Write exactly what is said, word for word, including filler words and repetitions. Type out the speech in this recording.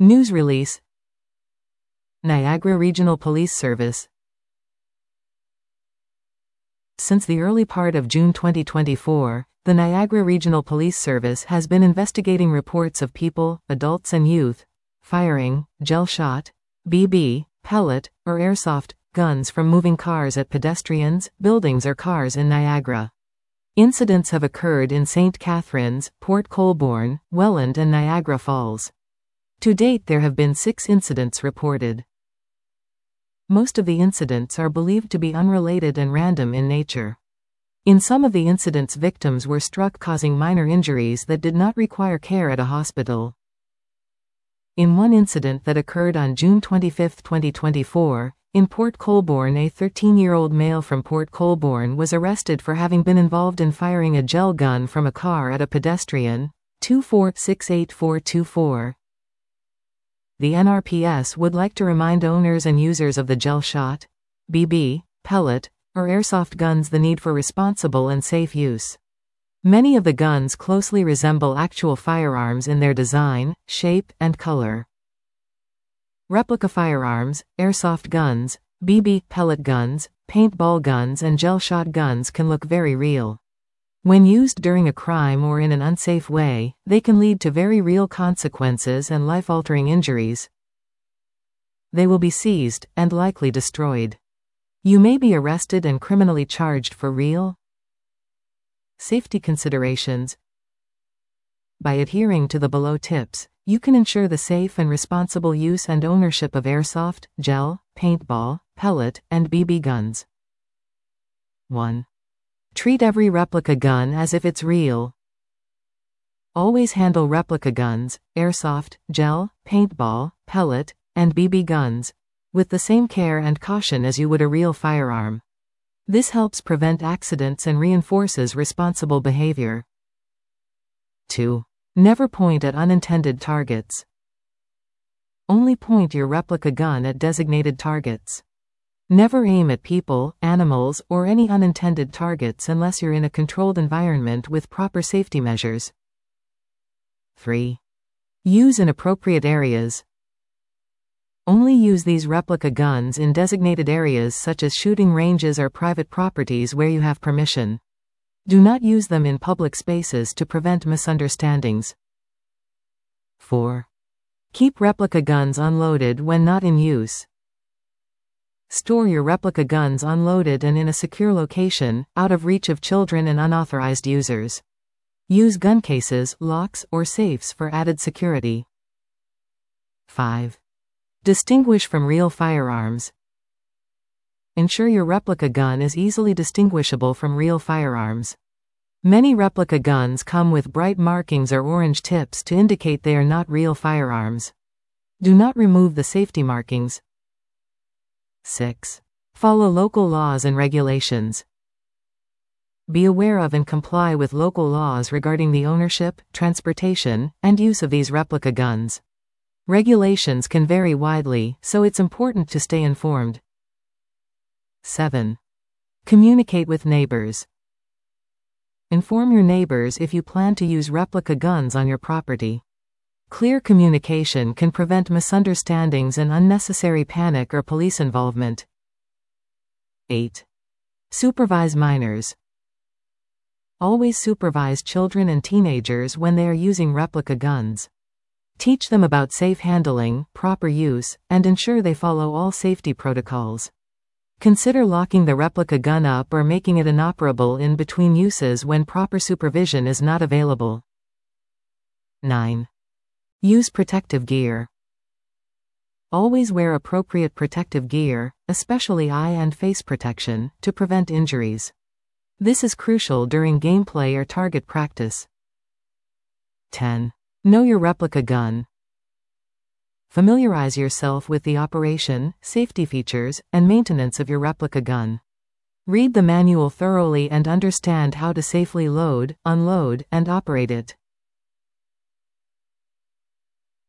News release. Niagara Regional Police Service. Since the early part of June twenty twenty-four, the Niagara Regional Police Service has been investigating reports of people, adults and youth, firing gel shot, B B, pellet, or airsoft guns from moving cars at pedestrians, buildings or cars in Niagara. Incidents have occurred in Saint Catharines, Port Colborne, Welland and Niagara Falls. To date there have been six incidents reported. Most of the incidents are believed to be unrelated and random in nature. In some of the incidents, victims were struck, causing minor injuries that did not require care at a hospital. In one incident that occurred on June twenty-fifth, twenty twenty-four, in Port Colborne, a thirteen-year-old male from Port Colborne was arrested for having been involved in firing a gel gun from a car at a pedestrian. two four six eight four two four. The N R P S would like to remind owners and users of the gel shot, B B, pellet, or airsoft guns the need for responsible and safe use. Many of the guns closely resemble actual firearms in their design, shape, and color. Replica firearms, airsoft guns, B B, pellet guns, paintball guns and gel shot guns can look very real. When used during a crime or in an unsafe way, they can lead to very real consequences and life-altering injuries. They will be seized, and likely destroyed. You may be arrested and criminally charged for real. Safety considerations. By adhering to the below tips, you can ensure the safe and responsible use and ownership of airsoft, gel, paintball, pellet, and B B guns. one. Treat every replica gun as if it's real. Always handle replica guns, airsoft, gel, paintball, pellet, and B B guns with the same care and caution as you would a real firearm. This helps prevent accidents and reinforces responsible behavior. two. Never point at unintended targets. Only point your replica gun at designated targets. Never aim at people, animals, or any unintended targets unless you're in a controlled environment with proper safety measures. three. Use in appropriate areas. Only use these replica guns in designated areas such as shooting ranges or private properties where you have permission. Do not use them in public spaces to prevent misunderstandings. four. Keep replica guns unloaded when not in use. Store your replica guns unloaded and in a secure location, out of reach of children and unauthorized users. Use gun cases, locks, or safes for added security. five. Distinguish from real firearms. Ensure your replica gun is easily distinguishable from real firearms. Many replica guns come with bright markings or orange tips to indicate they are not real firearms. Do not remove the safety markings. six. Follow local laws and regulations. Be aware of and comply with local laws regarding the ownership, transportation, and use of these replica guns. Regulations can vary widely, so it's important to stay informed. seven. Communicate with neighbors. Inform your neighbors if you plan to use replica guns on your property. Clear communication can prevent misunderstandings and unnecessary panic or police involvement. eight. Supervise minors. Always supervise children and teenagers when they are using replica guns. Teach them about safe handling, proper use, and ensure they follow all safety protocols. Consider locking the replica gun up or making it inoperable in between uses when proper supervision is not available. nine. Use protective gear. Always wear appropriate protective gear, especially eye and face protection, to prevent injuries. This is crucial during gameplay or target practice. ten. Know your replica gun. Familiarize yourself with the operation, safety features, and maintenance of your replica gun. Read the manual thoroughly and understand how to safely load, unload, and operate it.